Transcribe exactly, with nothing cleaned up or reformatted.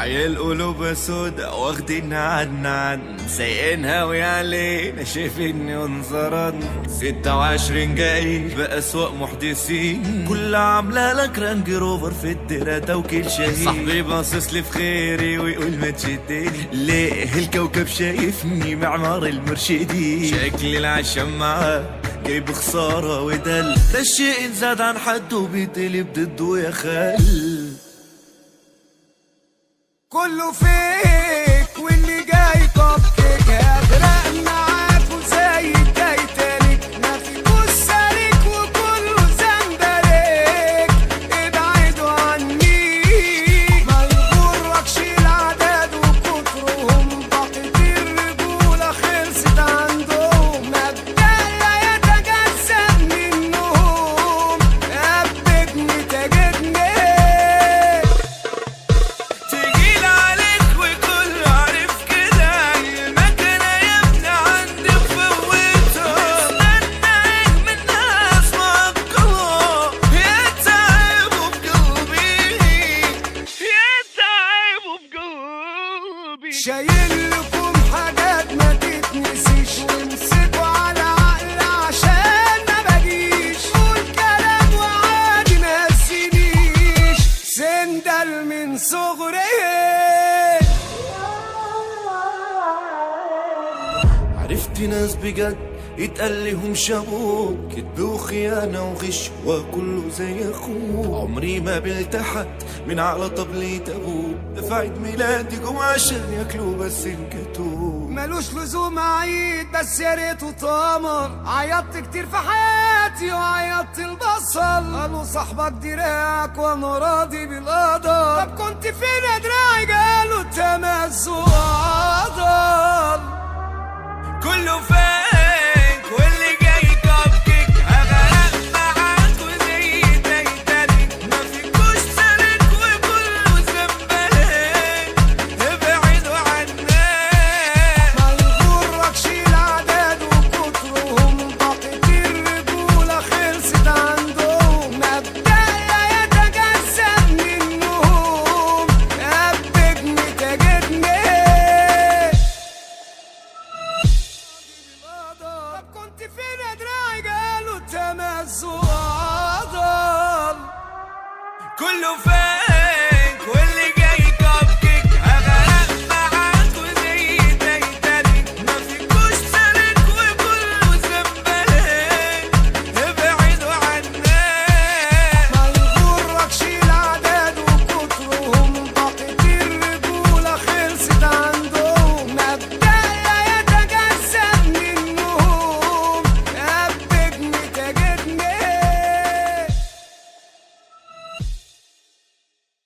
عيال قلوبها سودا واخدين عنا عن سايقينها ويعلينا شايفيني وانظران. ستة وعشرين جاي بأسواق محدثين، كل عاملة لك رانج روفر في الدرة توكيل شهيد. صاحبي باصص لي في خيري ويقول ما تشدني، ليه الكوكب شايفني معمار المرشدين. شكلي العشم معاه جايب خسارة ودل، ده الشيء زاد عن حده وبيتقلب ضده يا خال. كله فيك واللي جاي طب كيك، هغرق معاك وزي التايتانيك، ما فيكوش سالك وكله زنبلك. ابعدوا عني ما يغركش العدد وكترهم، طاقة الرجولة خلصت عندهم، مبدأ لا يتجسد منهم. أبدني تجدني شايل لكم حاجات ما تتنسيش، وامسكوا على عقل عشان ما بجيش. قول كلام وعادي ما تسينيش، سندل من صغري. عرفت ناس بجد يتقال لهم شابوك، كدب وخيانة وغش وكله زي اخوك. عمري ما قابلت حد من على طبلية ابوك في عيد ميلادي جم عشان ياكلوا بس الجاتوه. ملوش لزوم عيد بس يا ريته طمر، عيطت كتير في حياتي وعيطت البصل. قالوا صاحبك دراعك وانا راضي بالقدر، طب كنت فين يا دراعي؟ قالوا التمزق عضل. كله فيك واللي جاي كابكيك، هغرق معاك وزي تايتانيك، ما فيكوش سالك وكله زنبلك. ابعدوا عني ما يغركش العدد وكترهم، طاقة الرجولة خلصت عندهم، مبدأ لا يتجسد منهم. أبدني تجدني طب كنت فين يا دراعي؟ قالوا التمزق عضل. كله فيك